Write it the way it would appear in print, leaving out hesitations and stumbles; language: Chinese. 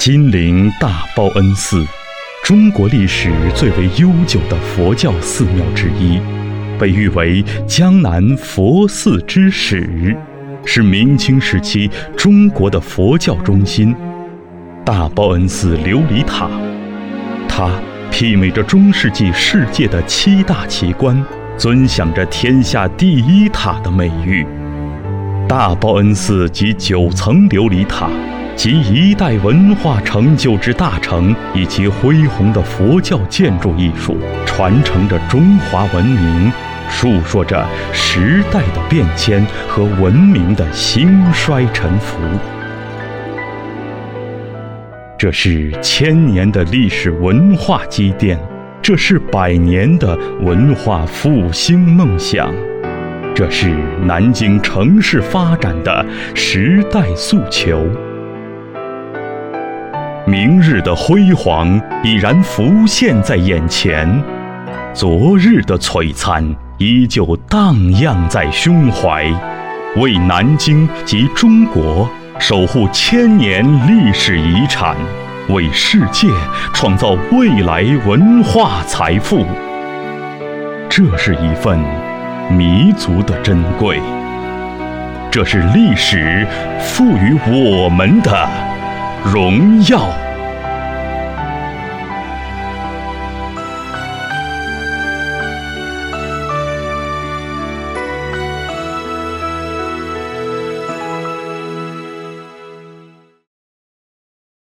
金陵大报恩寺，中国历史最为悠久的佛教寺庙之一，被誉为江南佛寺之始，是明清时期中国的佛教中心。大报恩寺琉璃塔，它媲美着中世纪世界的7大奇观，尊享着天下第一塔的美誉。大报恩寺集9层琉璃塔及一代文化成就之大成，以及恢宏的佛教建筑艺术，传承着中华文明，述说着时代的变迁和文明的兴衰沉浮。这是1000年的历史文化积淀，这是100年的文化复兴梦想，这是南京城市发展的时代诉求。明日的辉煌已然浮现在眼前，昨日的璀璨依旧荡漾在胸怀，为南京及中国守护1000年历史遗产，为世界创造未来文化财富。这是一份弥足的珍贵，这是历史赋予我们的荣耀。